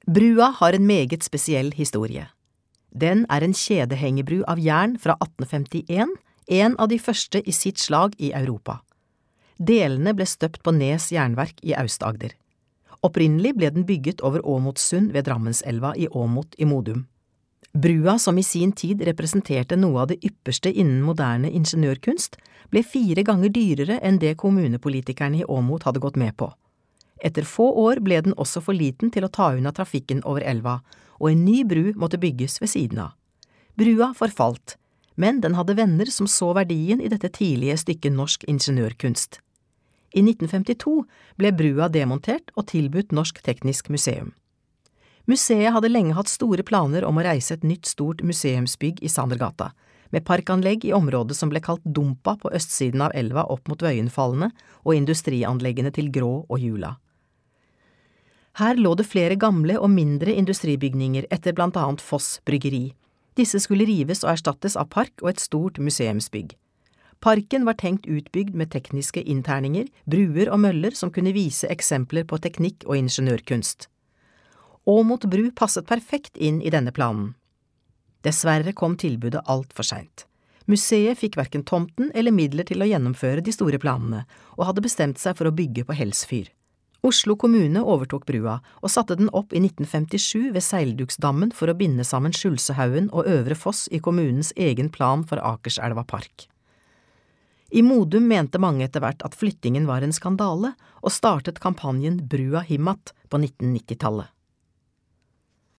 Brua har en meget spesiell historie. Den en kjedehengebru av jern fra 1851, en av de første i sitt slag i Europa. Delene ble støpt på Nes jernverk i Aust-Agder. Opprinnelig ble den bygget over Åmotssund ved Drammenselva i Åmot i Modum. Brua, som i sin tid representerte noe av det ypperste innen moderne ingeniørkunst, ble 4 ganger dyrere enn det kommunepolitikerne i Åmot hadde gått med på. Etter få år ble den også for liten til å ta unna trafikken over elva, og en ny bru måtte bygges ved siden av. Brua forfalt, men den hadde venner som så verdien i dette tidlige stykket norsk ingeniørkunst. I 1952 ble brua demontert og tilbudt Norsk Teknisk Museum. Museet hadde lenge hatt store planer om å reise et nytt stort museumsbygg i Sandergata, med parkanlegg i området som ble kalt Dumpa på østsiden av elva opp mot Vøyenfallene og industrianleggene til Grå og Jula. Her lå det flere gamle og mindre industribygninger etter blant annet Foss bryggeri. Disse skulle rives og erstattes av park og et stort museumsbygg. Parken var tenkt utbygd med tekniske innterninger, bruer og møller som kunne vise eksempler på teknikk og ingeniørkunst. Åmot bru passet perfekt inn i denne planen. Dessverre kom tilbudet alt for sent. Museet fikk hverken tomten eller midler til å gjennomføre de store planene, og hadde bestemt seg for å bygge på Helsfyr. Oslo kommune overtok brua og satte den opp i 1957 ved Seilduksdammen for å binde sammen Skjulsehaugen og Øvre Foss i kommunens egen plan for Akerselva park. I Modum mente mange etter hvert at flyttingen var en skandale, og startet kampanjen Brua Himmat på 1990-tallet.